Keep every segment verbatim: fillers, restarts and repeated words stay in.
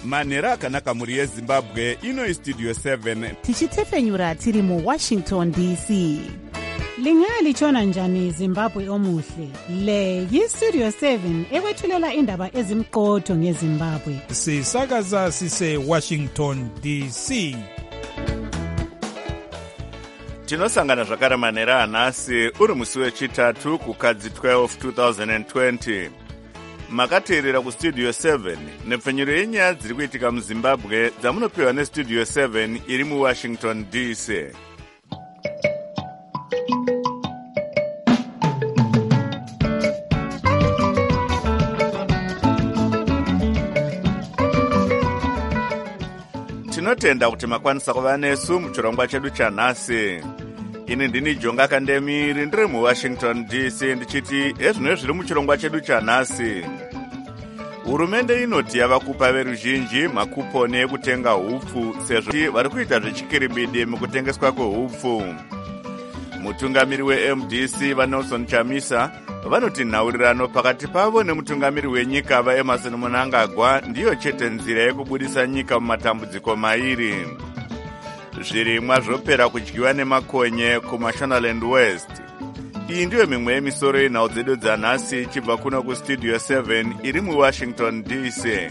manhero akanaka mhuri yezimbabwe. Ino Studio seven tichitefenyura tiri muWashington D C. Lingalitshona njani Zimbabwe omuhle? Le yiStudio seven ekwethulela indaba ezimqotho ngeZimbabwe. Sisakaza sise Washington D C. tinosangana zvakare manhero anhasi uri musi wechitatu kukadzi twelve twenty twenty. Makateerera kuStudio seven nepfenyuro yenyaya dziri kuitika muZimbabwe dzamunopiwa neStudio seven iri muWashington D C. Tinotenda kuti makwanisa kuva nesu muchirongwa chedu chanhasi. Ini ndini Jonga Kandemiri ndiri muWashington D C ndichiti ezvino zviri muchirongwa chedu chanhasi. Hurumende inoti yava kupa veruzhinji makuponi ekutenga hupfu sezvo vari kuita zvechikiribidi mukutengeswa kwehupfu. Mutungamiri weM D C vaNelson Chamisa vanoti nhaurirano pakati pavo nemutungamiri wenyika vaEmmerson Mnangagwa ndiyo chete nzira yekubudisa nyika mumatambudziko mairi. Zvirimwa zvopera kudyiwa nemakonye kuMashonaland West. Iyi ndiyo mimwe yemisoro yenhau dzedu dzanhasi chibva kuno kuStudio seven iri muWashington D C.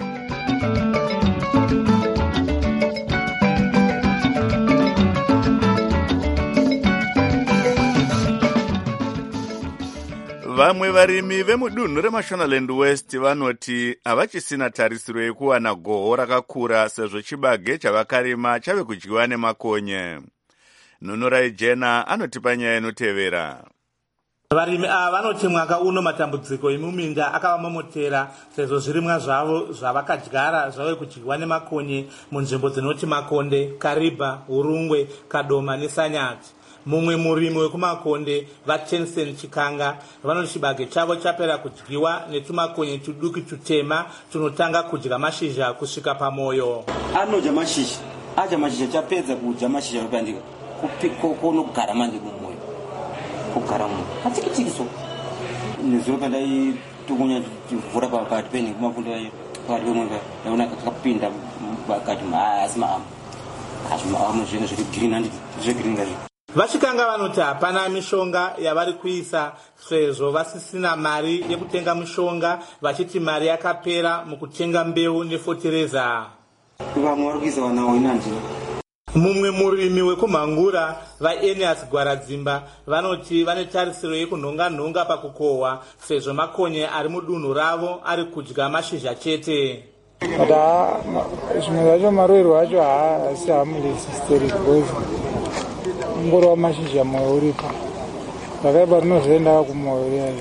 Vamwe varimi vemudunhu reMashonaland West vanoti havachisina tarisiro yekuwana goho rakakura sezvo chibage chavakarima chave kudyiwa nemakonye. Nunurai Jena anotipa nyaya inotevera. Varimi ava vanoti mwaka uno matambudziko emuminda akavamomotera sezvo zvirimwa zvavo zvavakadyara zvave kudyiwa nemakonye munzvimbo dzinoti Makonde, Kariba, Hurungwe, Kadoma neSanyati. Mumwe murimi wekumakonde vaTensen Chikanga vanoti chibage chavo chapera kudyiwa netumakonye tuduki tutema tunotanga kudya mashizha kusvika pamoyo. Anodya mashizha, adya mashizha chapedza kudya mashizha anopandika kunogara manje mumwoyo kugara mumwoyo atikitiki so nezuro pandai tukunya mvura pakati peni kumafundo ayo pakati pemwanga naona kakapinda pakati maasi maamu asi maamu zvinhu zviri green handiti zvegreen ngazvi. Vachikanga vanoti hapana mishonga yavari kuisa sezvo vasisina mari yekutenga mishonga vachiti mari yakapera mukutenga mbeu nefotereza. Vamwe vari kuisa vanawo inandi. Mumwe murimi wekumhangura vaEnias Gwaradzimba vanoti vane tarisiro yekunhonga-nhonga pakukohwa sezvo makonye ari mudunhu ravo ari kudya mashizha chete. Ada zvimwe zvacho marwero acho haasi hamulesisiteri because ngoro mashizha moyo uripo zvakaipa rinozoenda kumoyo riyayo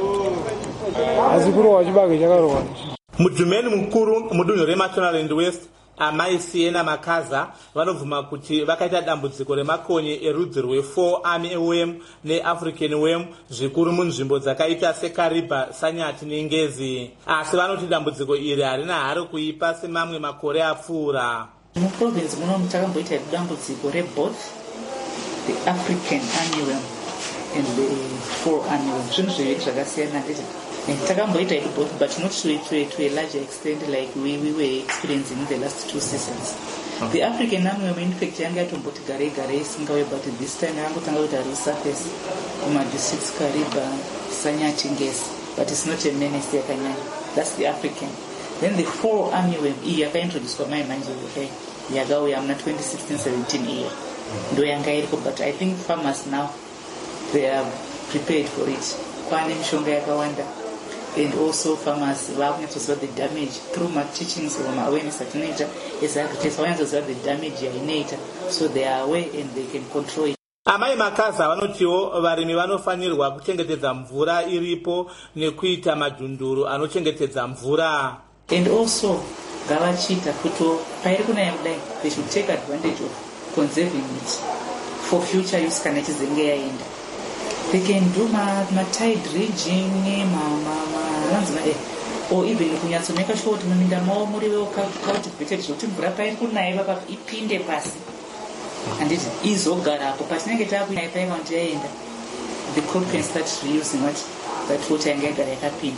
asi kurohwa chibage chakarohwa. Mudhumeni mukuru mudunhu reMashonaland West Amai Siena Makaza vanobvuma kuti vakaita dambudziko remakonye erudzi rwe-four army worm neAfrican worm zvikuru munzvimbo dzakaita seKariba, Sanyati neNgezi. Asi vanoti dambudziko iri harina haro kuipa semamwe makore apfuura. Muprovince muno takamboita dambudziko reboth the African armyworm and the four armyworm. Zvinhu zviviri zvakasiyana ndizvo. Takamboita it both, but not to, to, to a larger extent like we, we were experiencing in the last two seasons. Okay. The African armyworm in fact yanga tomboti gare gare singawe, but this time yangotanga kuita resurface kuma districts Kariba, Sanyati, Ngesi, but it's not a menace yakanyanya. That's the African. Then the four armyworm iyi yakaintroduced kwa mai manje okay. Yagauya mna twenty sixteen seventeen year. Ndo yanga iriko, but I think farmers now they are prepared for it. Kwane mishonga yakawanda. And also farmers learning to solve the damage through my teachings or my awareness at nature is agriculture to solve the damage in nature, so they are aware and they can control it. Amai Makaza vanotiwo varimi vanofanirwa kuchengetedza mvura iripo nekuita madhunduru anochengetedza mvura. And also gavachita kuto pairi kunaya kudai they should take advantage of conserving it for future use kana chizenge yaenda. They can do my, my tide dredging, my, my, my, or even kunyatso make sure kuti muminda mavo muriwo cultivated zvekuti mvura pairi kunaya papa ipinde pasi handiti izogarapo patinenge takunaya paiva kuti yaenda the crop can start reusing what that water yanga yagara yakapinda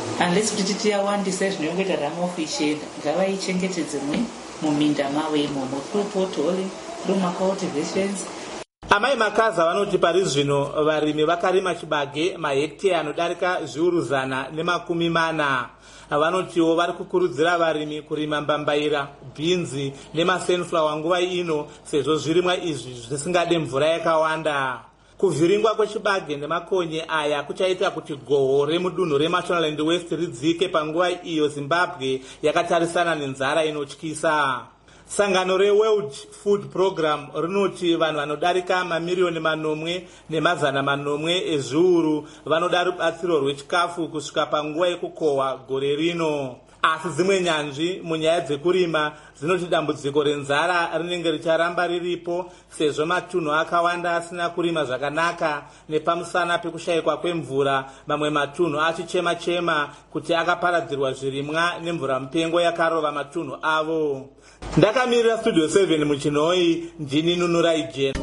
unless kuti titi yawandisa zvinongoita runoff ichienda ngavaichengetedze muminda mavo imomo through potholing, through macultivations. Amai Makaza vanoti pari zvino varimi vakarima chibage mahekteya anodarika zviuru zana nemakumi mana. Vanotiwo vari kukurudzira varimi kurima mbambaira, bhinzi nemasunflower nguva ino sezvo zvirimwa izvi zvisingade mvura yakawanda. Kuvhiringwa kwechibage nemakonye aya kuchaita kuti gohwo remudunhu reMashonaland West ridzike panguva iyo Zimbabwe yakatarisana nenzara inotyisa. Sangano reWorld Food Program rinoti vanhu vanodarika mamiliyoni manomwe nemazana manomwe ezviuru vanoda rubatsiro rwechikafu kusvika panguva yekukohwa gore rino. Asi dzimwe nyanzvi munyaya dzekurima dzinoti dambudziko renzara rinenge richaramba riripo sezvo matunhu akawanda asina kurima zvakanaka nepamusana pekushayikwa kwemvura, mamwe matunhu achichema chema kuti akaparadzirwa zvirimwa nemvura mupengo yakarova matunhu avo. Ndakamirira Studio seven muchinoi, ndini Nunurai Jane.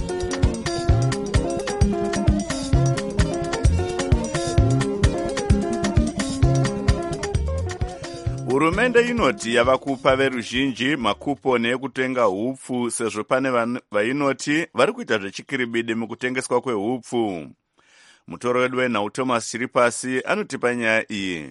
Hurumende inoti yava kupa veruzhinji makuponi ekutenga hupfu sezvo pane vainoti vari kuita zvechikiribidi mukutengeswa kwehupfu. Mutoro wedu wenhau Thomas Chiripasi anotipa nyaya iyi.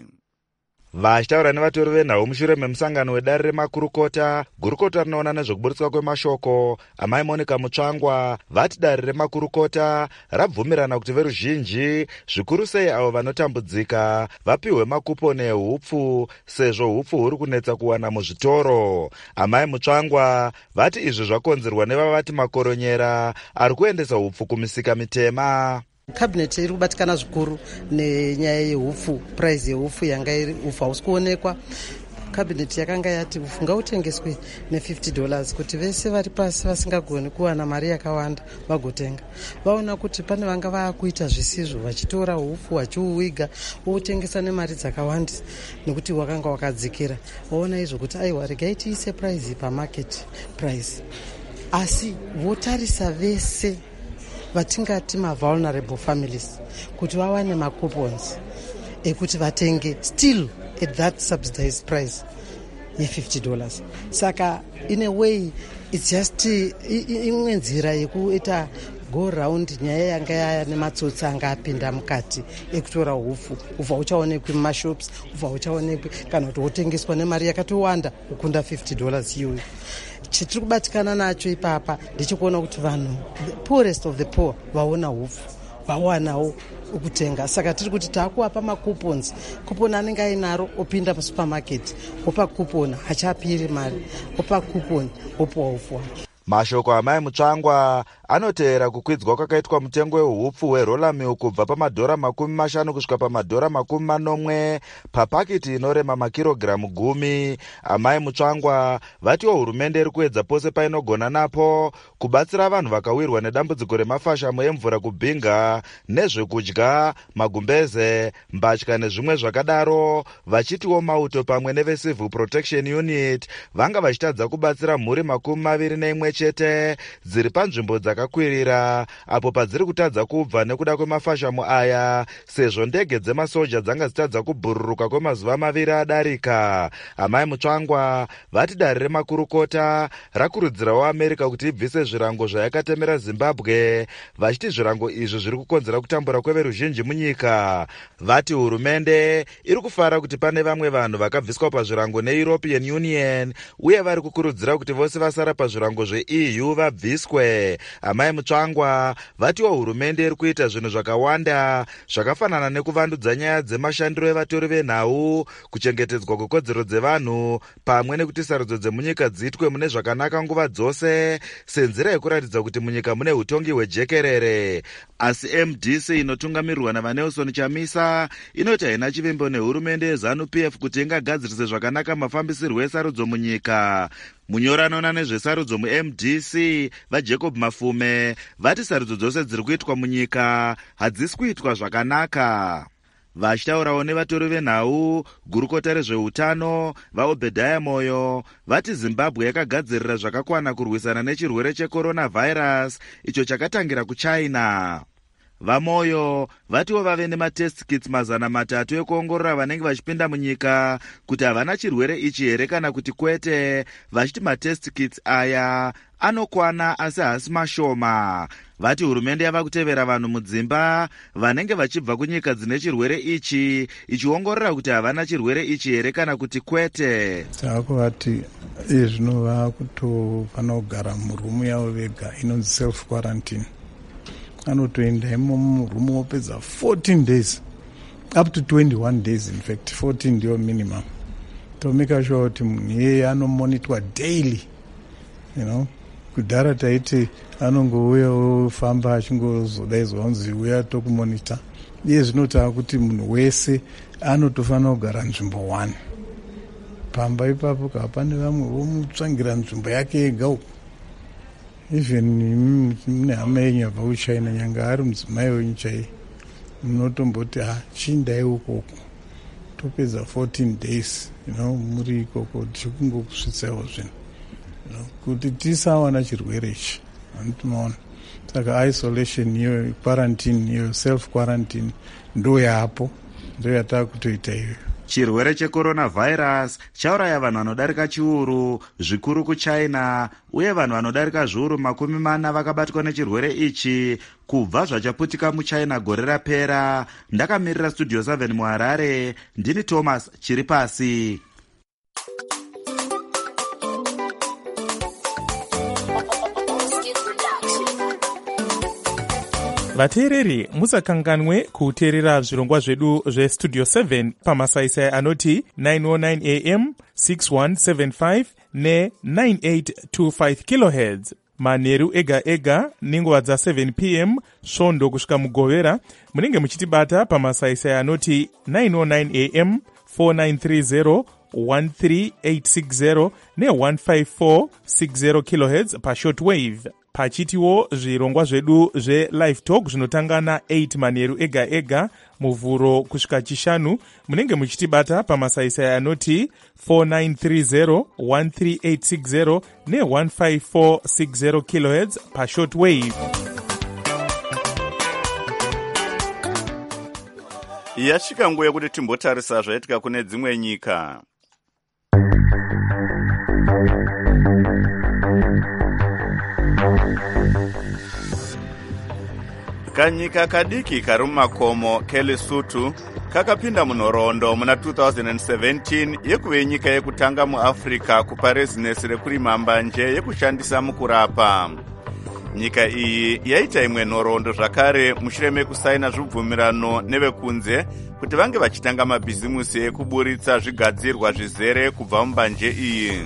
Vachitaura nevatori venhau mushure memusangano wedare remakurukota, gurukota rinoona nezvekuburitswa kwemashoko amai Monica Mutsvangwa vati dare remakurukota rabvumirana kuti veruzhinji zvikuru sei avo vanotambudzika vapiwe makuponi ehupfu sezvo hupfu huri kunetsa kuwana muzvitoro. Amai Mutsvangwa vati izvi zvakonzerwa nevavati makoronyera ari kuendesa hupfu kumisika mitema. Kabineti iri kubatikana zvikuru nenyaya yehupfu, price yehupfu yanga iri hupfu hausi kuonekwa. Kabineti yakanga yati hupfu ngautengeswe ne-fifty dollars kuti vese vari pasi vasingagoni kuwana mari yakawanda vagotenga. Vaona kuti pane vanga vakuita zvisizvo vachitora hupfu vachiuwiga wotengesa nemari dzakawanda nekuti wakanga wakadzikira. Vaona izvo kuti aiwa regai tiise price pamarket price. Asi votarisa vese vatingati ma-vulnerable families kuti vawane ma-coupons ekuti vatenge still at that subsidized price ye-fifty dollars. Saka in a way it's just imwe nzira yekuita go round nyaya yanga yaya nematsotsi anga apinda mukati ekutora hupfu. Hupfu hauchaonekwi mumashops, hupfu hauchaonekwi kana kuti wotengeswa nemari yakatowanda kukunda fifty dollars iyoyo. Chitiri kubatikana nacho ipapa ndechikuona kuti vanhu the poorest of the poor vaona hupfu vawanawo ukutenga. Saka tiri kuti takuapa makupons, kuponi anenge ainaro opinda musupermarket opa kuponi hachapiri mari, opa kuponi opuwa hupfu wake. Mashoko amai Mutsvangwa anoteera kukwidzwa kwakaitwa mutengo wehupfu weroller milk kubva pamadhora makumi mashanu kusvika pamadhora makumi manomwe papakiti inorema makirogiramu gumi. Amai Mutsvangwa vatiwo hurumende iri kuedza pose painogona napo kubatsira vanhu vakawirwa nedambudziko remafashamo emvura kubhinga nezvekudya, magumbeze, mbatya nezvimwe zvakadaro, vachitiwo mauto pamwe nevecivil protection unit vanga vachitadza kubatsira mhuri makumi maviri neimwe chete dziri panzvimbo dzakakwirira apo padziri kutadza kubva nekuda kwemafashamo aya sezvo ndege dzemasoja dzanga dzitadza kubhururuka kwemazuva maviri adarika. Amai Mutsvangwa vati dare remakurukota rakurudzirawo America kuti ibvise zvirango zvayakatemera Zimbabwe, vachiti zvirango izvi zviri kukonzera kutambura kweveruzhinji munyika. Vati hurumende iri kufara kuti pane vamwe vanhu vakabviswa pazvirango neEuropean Union uye vari kukurudzira kuti vose vasara pazvirango zve-E U vabviswe. Amai Mutsvangwa vatiwo hurumende iri kuita zvinhu zvakawanda zvakafanana nekuvandudza nyaya dzemashandiro evatori venhau, kuchengetedzwa kwekodzero dzevanhu pamwe nekuti sarudzo dzemunyika dziitwe mune zvakanaka nguva dzose senzira yekuratidza kuti munyika mune utongi hwejekerere. Asi M D C inotungamirirwa naVanelson Chamisa inoti haina chivimbo nehurumende yeZANU-P F kuti ingagadzirise zvakanaka mafambisirwo esarudzo munyika. Munyoranona nezvesarudzo mu-M D C vaJacob Mafume vati sarudzo dzose dziri kuitwa munyika hadzisi kuitwa zvakanaka. Vachitaurawo nevatori venhau, gurukota rezveutano vaObedhaya Moyo vati Zimbabwe yakagadzirira zvakakwana kurwisana nechirwere checoronavirus icho chakatangira kuChina. vamoyo vatiwo vave nematest kits mazana matatu ekuongorora vanenge vachipinda munyika kuti havana chirwere ichi here kana kuti kwete, vachiti matest kits aya anokwana asi hasi mashoma. Vati hurumende yava kutevera vanhu mudzimba vanenge vachibva kunyika dzine chirwere ichi ichiongorora kuti havana chirwere ichi here kana kuti kwete. Takuvati izvino vakutofana kugara murumu yavo vega inonzi self quarantine. Anotoenda imo murumu wopedza fourteen days up to twenty-one days, in fact fourteen ndiyo minimum, to make sure kuti munhu iyeye anomonitwa daily, you know. Kudhara taiti anongouya ofamba achingozodaizwa kunzi uya tokumonita. Iye zvinotava kuti munhu wese anotofanira kugara nzvimbo one. Pamba ipapo kana pane vamwe vomutsvangira nzvimbo yake ega uko. Even mune hama yenyu yabva kuchina, nyanga ari mudzimai wenyu chaiye, munotomboti ha chindai ukoko topedza fourteen days, you know, muri ikoko tikungokusvitsawo zvinhu kuti tisawana chirwere ichi. Anotomaona saka isolation iyo, quarantine iyo, self quarantine ndo yapo, ndo yatava kutoita iyoyo. Chirwere checoronavirus chauraya vanhu vanodarika chiuru zvikuru kuchina, uye vanhu vanodarika zviuru makumi mana vakabatwa nechirwere ichi kubva zvachaputika muchina gore rapera. Ndakamirira studio seven muHarare, ndini Thomas Chiripasi. vateereri musakanganwe kuteerera zvirongwa zvedu zvestudio seven pamasaisai anoti nine oh nine a m, six one seven five ne nine eight two five kilohertz manheru ega ega nenguva dza seven p m svondo kusvika mugovera. Munenge muchitibata pamasaisai anoti nine oh nine a m, four nine three zero, one three eight six zero ne one five four six zero kilohertz pashortwave. Pachitiwo zvirongwa zvedu zve-live talk zvinotanga na eight manheru ega ega muvhuro kusvika chishanu. Munenge muchitibata pamasaisai anoti four nine three zero, one three eight six zero ne one five four six zero kilohertz pashortwave. Yasvika nguva yekuti timbotarisa zvaitika kune dzimwe nyika. Kanyika kadiki kari mumakomo keLesotho kakapinda munhoroondo muna two thousand seventeen yekuve nyika yekutanga muAfrica kupa rezinesi rekurima mbanje yekushandisa mukurapa. Nyika iyi yaita imwe nhoroondo zvakare mushure mekusaina zvibvumirano nevekunze kuti vange vachitanga mabhizimusi ekuburitsa zvigadzirwa zvizere kubva mumbanje iyi.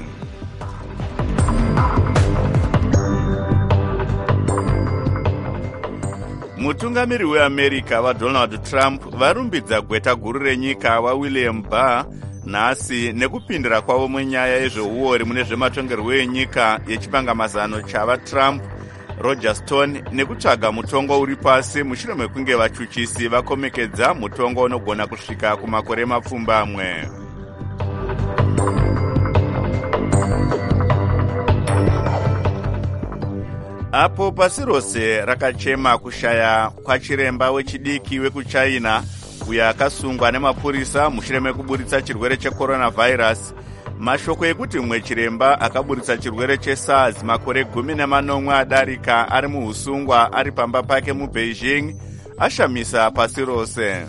Mutungamiri weAmerica vaDonald Trump varumbidza gweta guru renyika waWilliam Barr nhasi nekupindira kwavo munyaya yezveuori mune zvematongerwo enyika yechipangamazano chavaTrump, Roger Stone, nekutsvaga mutongo uri pasi mushure mekunge vachuchisi vakomekedza mutongo unogona kusvika kumakore mapfumbamwe. Apo pasi rose rakachema kushaya kwachiremba wechidiki wekuchina uyo akasungwa nemapurisa mushure mekuburitsa chirwere checoronavirus, mashoko ekuti mumwe chiremba akaburitsa chirwere cheSARS makore gumi nemanomwe adarika ari muhusungwa ari pamba pake muBeijing ashamisa pasi rose.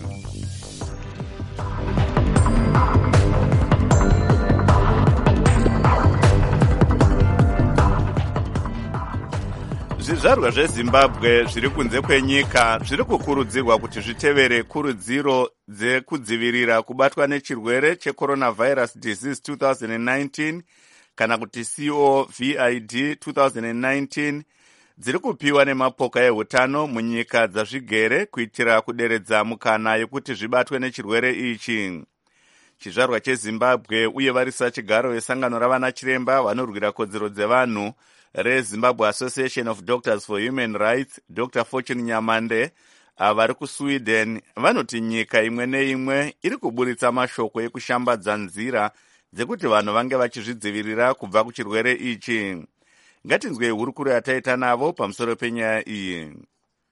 Zvizvarwa zveZimbabwe zviri kunze kwenyika zviri kukurudzirwa kuti zvitevere kurudziro dzekudzivirira kubatwa nechirwere checoronavirus disease two thousand nineteen kana kuti COVID two thousand nineteen dziri kupiwa nemapoka ehutano munyika dzazvigere kuitira kuderedza mukana yekuti zvibatwe nechirwere ichi. Chizvarwa cheZimbabwe uye varisa chigaro vesangano ravana chiremba vanorwira kodzero dzevanhu reZimbabwe Association of Doctors for Human Rights, Doctor Fortune Nyamande, avari kuSweden vanoti nyika imwe neimwe iri kuburitsa mashoko ekushambadza nzira dzekuti vanhu vange vachizvidzivirira kubva kuchirwere ichi. Ngatinzwe hurukuro yataita navo pamusoro penyaya iyi.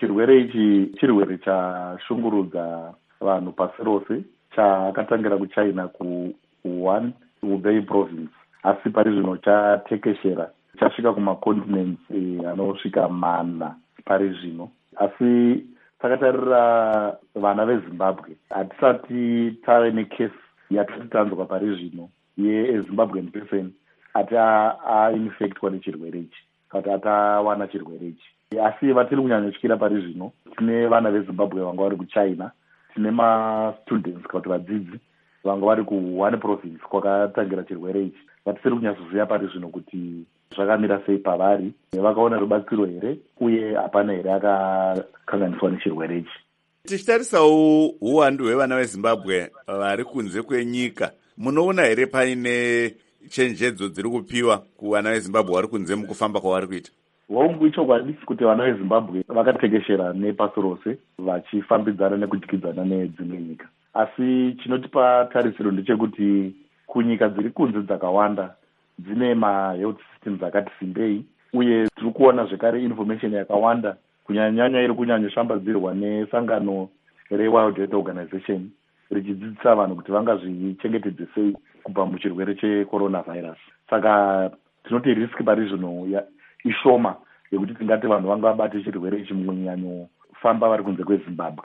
chirwere ichi chirwere chashungurudza vanhu pasi rose, chakatangira kuchina kuWuhan, Hubei province, asi pari zvino chatekeshera chasvika kumacontinents anosvika mana pari zvino. Asi takatarira vana veZimbabwe, hatisati tave nekesi yatati tanzwa pari zvino yeZimbabwean person ati ainfectwa nechirwere ichi, kuti atawana chirwere ichi. Asi vatiri kunyanyotyira pari zvino, tine vana veZimbabwe vanga vari kuchina, tine mastudents kuti vadzidzi vanga vari kuWuhan province kwakatangira chirwere ichi. Vatisiri kunyatsoziva pari zvino kuti zvakamira sei pavari, vakaona rubatsiro here uye hapana here akakanganiswa nechirwere ichi. Tichitarisawo uwandu hwevana veZimbabwe vari kunze kwenyika, munoona here paine chenjedzo dziri kupiwa kuvana veZimbabwe vari kunze mukufamba kwavari kuita? Waungu ichokwadi kuti vana veZimbabwe vakatekeshera nepasi rose vachifambidzana nekudyidzana nedzimwe nyika. Asi chinotipa tarisiro ndechekuti kunyika dziri kunze dzakawanda dzine mahealth systems akati simbei, uye tiri kuona zvekare information yakawanda kunyanyanya iri kunyanyoshambadzirwa nesangano reWorld Health Organization richidzidzisa vanhu kuti vangazvichengetedze sei kubva muchirwere checoronavirus. Saka tinoti risk pari zvino ishoma yekuti tingati vanhu vanga vabate chirwere ichi munyanyofamba vari kunze kweZimbabwe.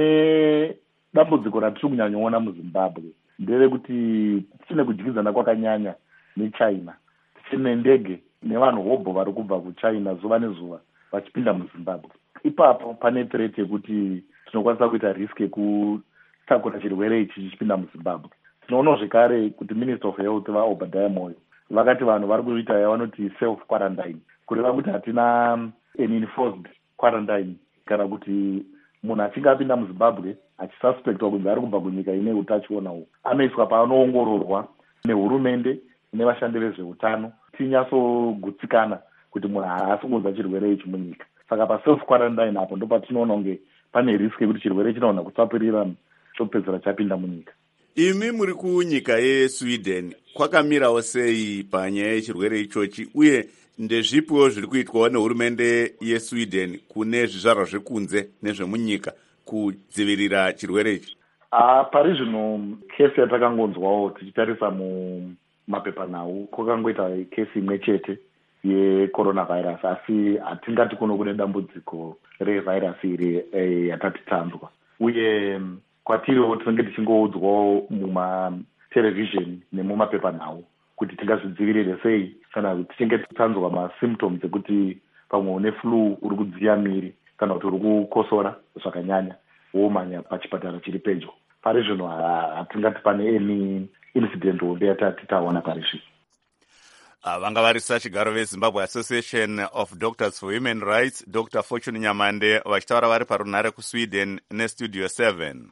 Pane dambudziko ratiri kunyanyoona muZimbabwe nderekuti tichine kudyidzana kwakanyanya neChina, tichine ndege nevanhu hobho vari kubva kuChina zuva nezuva vachipinda muZimbabwe. Ipapo pane threat yekuti tinokwanisa kuita risk yekutakura chirwere ichi chichipinda muZimbabwe. Tinoona zvekare kuti Minister of Health vaObadiah Moyo vakati vanhu vari kuita yavanoti self quarantine, kureva kuti hatina an enforced quarantine, kana kuti munhu achinge apinda muZimbabwe achisuspectwa kunzi ari kubva kunyika ine utachiona uhu, anoiswa paanoongororwa nehurumende nevashandi vezveutano, tinyatsogutsikana kuti munhu haasi kunza chirwere ichi munyika. Saka paself quarantine apo ndo patinoona kunge pane risk yekuti chirwere chinoona kutsapirira chopedzera chapinda munyika. Imi muri kunyika yeSweden, kwakamirawo sei panyaya yechirwere ichochi, uye ndezvipiwo zviri kuitwawo nehurumende yeSweden kune zvizvarwa zvekunze nezvemunyika kudzivirira chirwere ichi? Ah, pari zvino kesi yatakangonzwawo tichitarisa mumapepanhau kwakangoita kesi imwe chete yecoronavirus, asi hatingati kuno kune dambudziko revirus iri eh, yatati tanzwa. Uye kwatiriwo tinenge tichingoudzwawo mumatelevision nemumapepanhau kuti tingazvidzivirire sei kana tichinge tanzwa masymptoms ekuti pamwe une flu, uri kudziya miri, kana kuti uri kukosora zvakanyanya, womanya pachipatara chiri pedyo. Pari zvino hatingati pane any incident hombe yatati taona pari zvino. Vanga varisa chigaro veZimbabwe Association of Doctors for Human Rights, Doctor Fortune Nyamande, vachitaura vari parunhare kuSweden neStudio seven.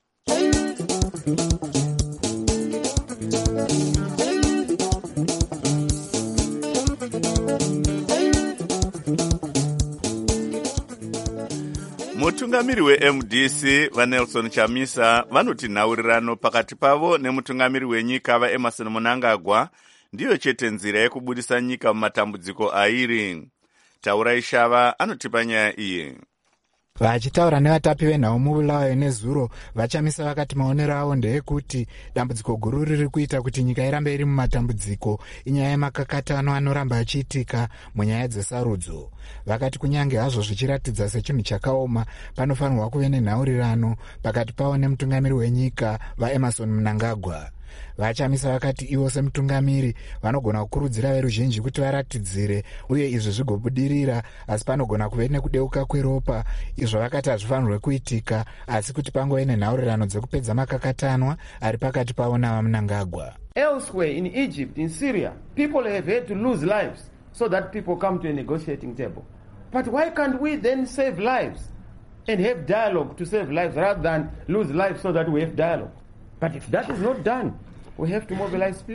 Mutungamiri weM D C vaNelson Chamisa vanoti nhaurirano pakati pavo nemutungamiri wenyika vaEmmerson Mnangagwa ndiyo chete nzira yekubudisa nyika mumatambudziko airi. Taurai Shava anotipa nyaya iyi. Vachitaura nevatapi venhau mubulawayo nezuro, vaChamisa vakati maonero avo ndeyekuti dambudziko guru riri kuita kuti nyika irambe iri mumatambudziko inyaya yemakakatano anoramba achiitika munyaya dzesarudzo. Vakati kunyange hazvo zvichiratidza sechinhu chakaoma, panofanirwa kuve nenhaurirano pakati pavo nemutungamiri wenyika vaEmmerson Mnangagwa. VaChamisa vakati ivo semutungamiri vanogona kukurudzira veruzhinji kuti varatidzire uye izvi zvigobudirira, asi panogona kuve nekudeuka kweropa, izvo vakati hazvifanirwe kuitika, asi kuti pangove nenhaurirano dzekupedza makakatanwa ari pakati pavo navaMnangagwa. Elsewhere in Egypt, in Syria, people have had to lose lives so that people come to a negotiating table. But why can't we then save lives and have dialogue to save lives rather than lose lives so that we have dialogue? But if that is not done, we have to mobilize people.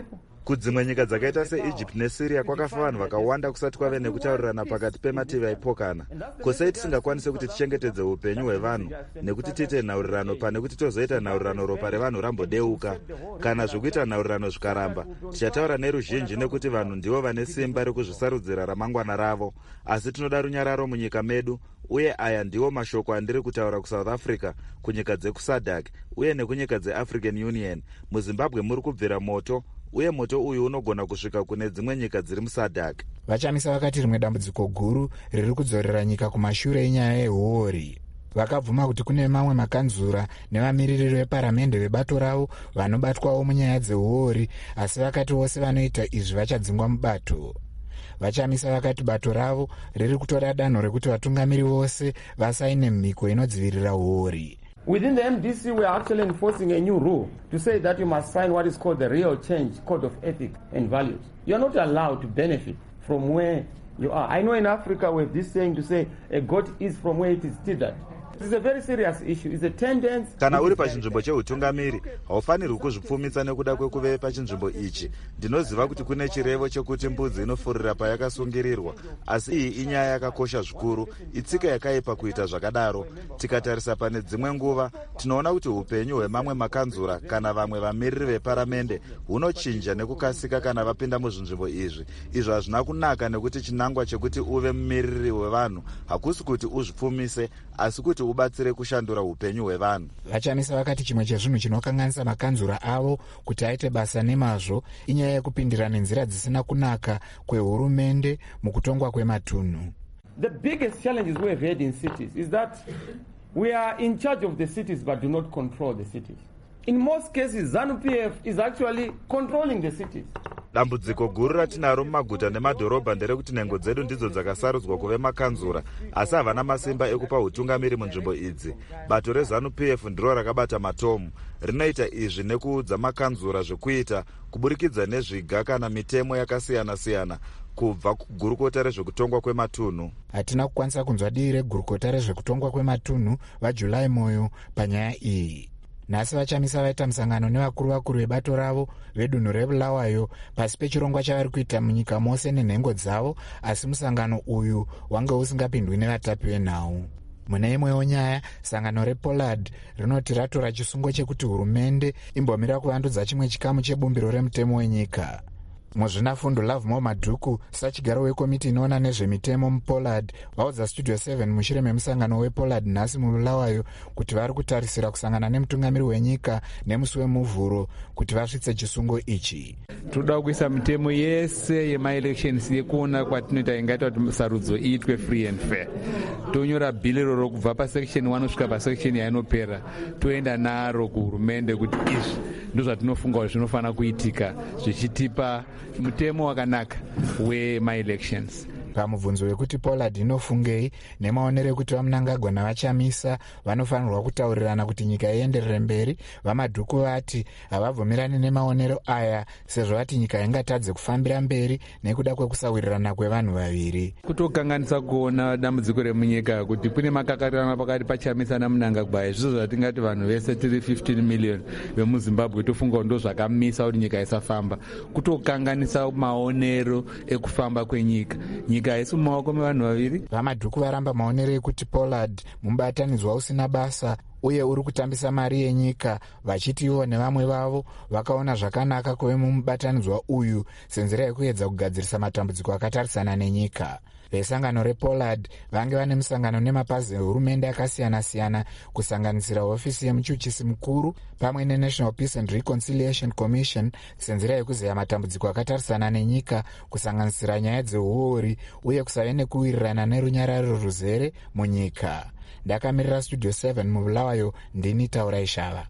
Kudzimwe nyika dzakaita seEgypt neSyria kwakafa vanhu vakawanda kusati kwave nekutaurirana pakati pemativi aipokana. Kusei tisingakwanise kuti tichengetedze upenyu hwevanhu nekuti tiite nhaurirano pane kuti tozoita nhaurirano ropa revanhu rambodeuka. Kana zvokuita nhaurirano zvikaramba, tichataura neruzhinji nekuti vanhu ndivo vane simba rekuzvisarudzira ramangwana ravo. Asi tinoda runyararo munyika medu, uye aya ndiwo mashoko andiri kutaura kuSouth Africa, kunyika dzekusadc uye nekunyika dzeAfrican Union. MuZimbabwe muri kubvira moto, uye moto uyu unogona kusvika kune dzimwe nyika dziri musadc. Vachamisa vakati rimwe dambudziko guru riri kudzorera nyika kumashure enyaya yehuori. Vakabvuma kuti kune mamwe makanzura nevamiririri veparamende vebato ravo vanobatwawo munyaya dzehuori, asi vakati vose vanoita izvi vachadzingwa mubato. Vachamisa vakati bato ravo riri kutora danho rekuti vatungamiri vose vasaine mhiko inodzivirira huori. Within the M D C, we are actually enforcing a new rule to say that you must sign what is called the Real Change Code of Ethics and Values. You are not allowed to benefit from where you are. I know in Africa we have this saying to say a goat is from where it is tethered. It's a very serious issue. It's a tendency. Kana uri pachinzvimbo cheutungamiri, haufanirwi kuzvipfumisa nekuda kwekuve pachinzvimbo ichi. Ndinoziva kuti kune chirevo chekuti mbudzi inofurira payakasungirirwa, asi iyi inyaya yakakosha zvikuru, itsika yakaipa kuita zvakadaro. Tikatarisa pane dzimwe nguva, tinoona kuti upenyu hwemamwe makanzura kana vamwe vamiriri veparamende hunochinja nekukasika kana vapinda muzvinzvimbo izvi. Izvo hazvina kunaka nekuti chinangwa chekuti uve mumiriri wevanhu hakusi kuti uzvipfumise, asi kuti ubatsire kushandura upenyu hwevanhu. Vachamisa vakati chimwe chezvinhu chinokanganisa makanzura avo kuti aite basa nemazvo inyaya yekupindira nenzira dzisina kunaka kwehurumende mukutongwa kwematunhu. The biggest challenges we have had in cities is that we are in charge of the cities but do not control the cities. In most cases, ZANU-P F is actually controlling the cities. Dambudziko guru ratinaro mumaguta nemadhorobha nderekuti nhengo dzedu ndidzo dzakasarudzwa kuve makanzura, asi havana masimba ekupa utungamiri munzvimbo idzi. Bato reZANU-P F ndiro rakabata matomu. Rinoita izvi nekuudza makanzura zvekuita kuburikidza nezviga kana mitemo yakasiyana-siyana kubva kugurukota rezvekutongwa kwematunhu. Hatina kukwanisa kunzwa dii regurukota rezvekutongwa kwematunhu vaJulai Moyo panyaya iyi. Nhasi vachamisa vaita musangano nevakuru vakuru vebato ravo vedunhu reBulawayo pasi pechirongwa chavari kuita munyika mose nenhengo dzavo, asi musangano uyu wange usingapindwi nevatapi venhau. Mune imwewo nyaya, sangano rePollard rinoti ratora chisungo chekuti hurumende imbomira kuvandudza chimwe chikamu chebumbiro remutemo wenyika. Muzvinafundo Lovemore Madhuku, sachigaro wekomiti inoona nezvemitemo muPollard, vaudza Studio seven mushure memusangano wePollard nhasi muBulawayo kuti vari kutarisira kusangana nemutungamiri wenyika nemusi wemuvhuro kuti vasvitse chisungo ichi. Toda kuisa mitemo yese yemaelections yekuona kwatinoita ingaita kuti sarudzo iitwe free and fair. Tonyora bhili roro kubva pasection one kusvika pasection yainopera, toenda naro kuhurumende kuti izvi ndozvatinofunga kuti zvinofanira kuitika zvichitipa mutemo wakanaka wemaelections. Pamubvunzo wekuti Pollard inofungei nemaonero ekuti vamunangagwa navachamisa vanofanirwa kutaurirana kuti nyika ienderere mberi, vaMadhuku vati havabvumirani nemaonero aya sezvo vati nyika ingatadze kufambira mberi nekuda kwekusawirirana kwevanhu vaviri. Kutokanganisa kuona dambudziko remunyika kuti kune makakarirana pakati pachamisa namunangagwa, izvo zvatingati vanhu vese tiri fifteen million vemuZimbabwe tofunga ndo zvakamisa kuti nyika isafamba. Kutokanganisa maonero ekufamba kwenyika. Nyika haisi mumaoko mevanhu vaviri. VaMadhuku varamba maonero ekuti Pollard mubatanidzwa usina basa uye uri kutambisa mari yenyika, vachiti ivo nevamwe vavo vakaona zvakanaka kuve mumubatanidzwa uyu senzira yekuedza kugadzirisa matambudziko akatarisana nenyika. Vesangano rePollard vange vane musangano nemapazi ehurumende akasiyana-siyana kusanganisira hofisi yemuchuchisi mukuru pamwe neNational Peace and Reconciliation Commission senzira yekuzeya matambudziko akatarisana nenyika kusanganisira nyaya dzehuori uye kusave nekuwirirana nerunyararo ruzere munyika. Ndakamirira Studio seven muBulawayo, ndini Taura Ishava.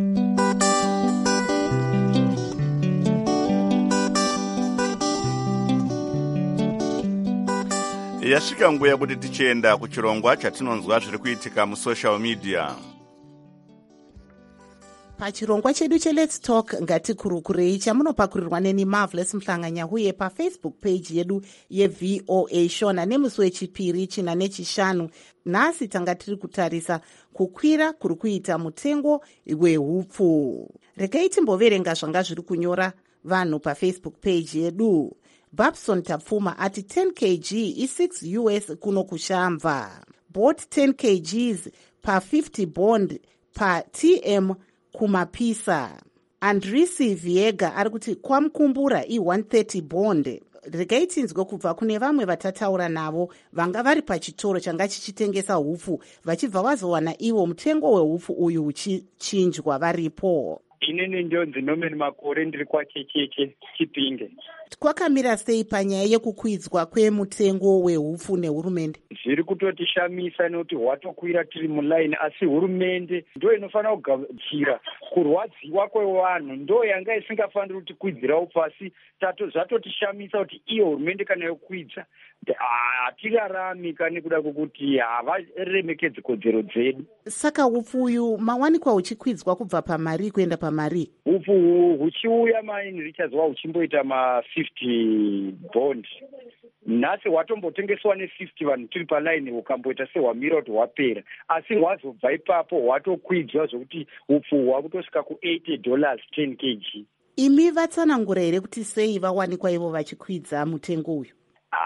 Yasvika nguva yekuti tichienda kuchirongwa chatinonzwa zviri kuitika musocial media. Pachirongwa chedu cheLet's Talk ngatikurukurei chamunopakurirwa neni Marvelous Mhlanganya uye paFacebook page yedu yeV O A Shona nemusi wechipiri china nechishanu. Nhasi tanga tiri kutarisa kukwira kuri kuita mutengo wehupfu. Regai timboverenga zvanga zviri kunyora vanhu pafacebook page yedu. Babson Tapfuma ati ten kilograms i six U S kuno kushamva. Bought ten kilograms pa fifty bond pa T M kumapisa. Andrisi Viega ari kuti kwamkumbura i one thirty bond. Regai tinzwe kubva kune vamwe vatataura navo vanga vari pachitoro changa chichitengesa hupfu vachibva vazowana ivo mutengo wehupfu uyu uchichinjwa varipo. Inini ndonzi Norman Makore ndiri kwachecheche Chipinge. Kwakamira sei panyaya yekukwidzwa kwemutengo wehupfu nehurumende? Zviri kutotishamisa nekuti hwatokwira tiri mulaini, asi hurumende ndo inofanira kugadzira kurwadziwa kwevanhu, ndo yanga isingafaniri kuti kwidzira upfu, asi tato zvatotishamisa kuti iyo hurumende kana yokwidza hatirarami kane kuda kwokuti havaremekedzi kodzero dzedu. Saka upfu uyu mawanikwa huchikwidzwa kubva pamari kuenda pamari? Upfu huchiuya maini richadzwa huchimboita ma fifty bond. Nhasi hwatombotengeswa ne fifty vanhu tiri palaini hukamboita sehwamira kuti hwapera, asi hwazobva ipapo hwatokwidzwa zvokuti upfu hwakutosvika ku eighty dollars ten kilograms. Imi vatsanangura here kuti sei vawanikwa ivo vachikwidza mutengo uyu?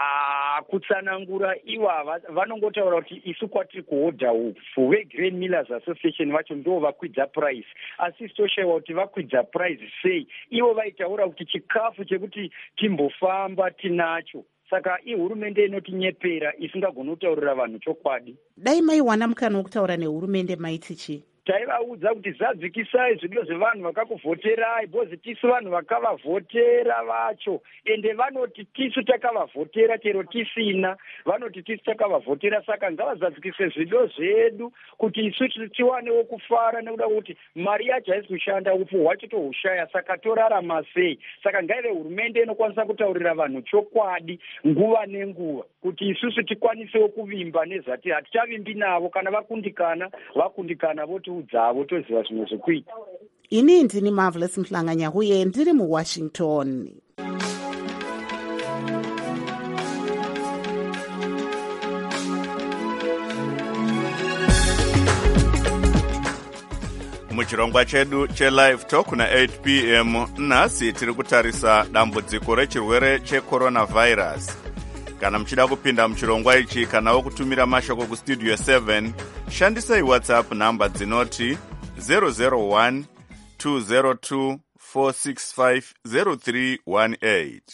Ah, kutsanangura ivo vanongotaura kuti isu kwatiri kuhodha upfu. VeGrain Millers Association vacho ndo vakwidza price, asi toshayiwa kuti vakwidza price sei. Ivo vaitaura kuti chikafu chekuti timbofamba tinacho. Saka ihurumende inotinyepera isingagona kutaurira vanhu chokwadi. Dai maiwana mukana wokutaura nehurumende maiti chii? Taivaudza kuti zadzikisai zvido zvevanhu vakakuvhoterai, bhozi tisu vanhu vakavavhotera vacho, ende vanoti tisu takavavhotera chero tisina, vanoti tisu takavavhotera, saka ngavazadzikise zvido zvedu kuti isu tiwanewo kufara, nekuda kuti mari yacho haisi kushanda, upfu hwachitohushaya, saka torarama sei? Saka ngaive hurumende inokwanisa kutaurira vanhu chokwadi nguva nenguva kuti isusu tikwanisewo kuvimba nezvati hatichavimbi navo, kana vakundikana vakundikana voti udzavo toziva zvimwe zvekuita. Ini ndini Marvelous Mhlanganya uye ndiri muWashington. Muchirongwa chedu che-Live Talk na eight p m nhasi tiri kutarisa dambudziko rechirwere checoronavirus. Kana muchida kupinda muchirongwa ichi kanawo kutumira mashoko kustudio seven, shandisai WhatsApp namba dzinoti zero zero one two zero two four six five zero three one eight.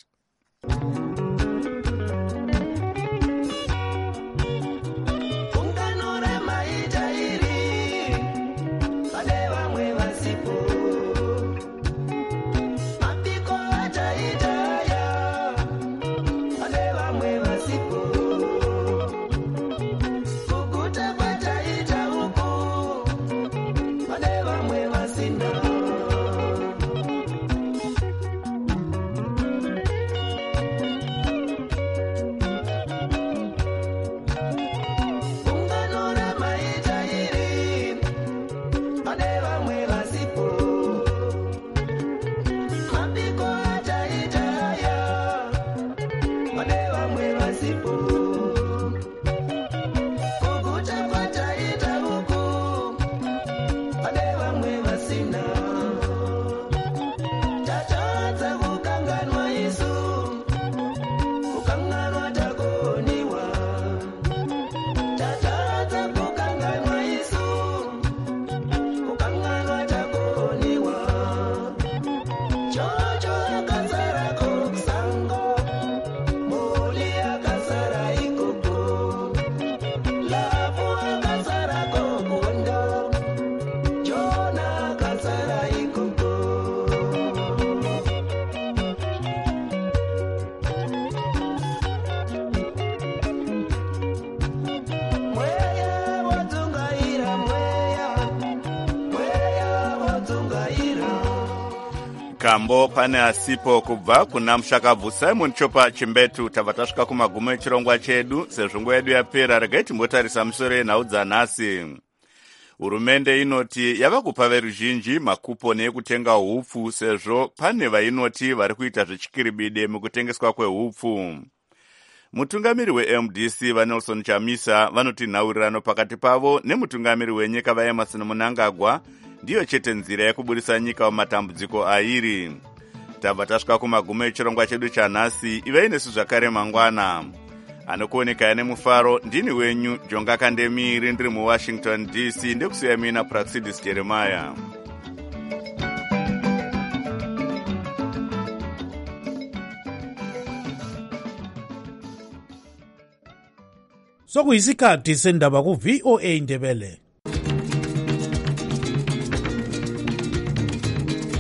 Kambo pane asipo kubva kuna mushakabvu Simon Chopa Chimbetu. Tabva tasvika kumagumo echirongwa chedu. Sezvo nguva yedu yapera, regai timbotarisa musoro yenhau dzanhasi. Hurumende inoti yava kupa veruzhinji makuponi ekutenga hupfu, sezvo pane vainoti vari kuita zvechikiribide mukutengeswa kwehupfu. Mutungamiri we-M D C vaNelson Chamisa vanoti nhaurirano pakati pavo nemutungamiri wenyika vaEmmerson Mnangagwa ndiyo chete nzira yekuburisa nyika mumatambudziko airi. tabva tasvika kumagumo echirongwa chedu chanhasi. ivei nesu zvakare mangwana. Anokuonekaya nemufaro ndini wenyu Jonga Kandemiri ndiri muWashington D C ndekusiya mina Praxidis Jeremiah. Sokuyisikhathi sendaba ku V O A Ndebele.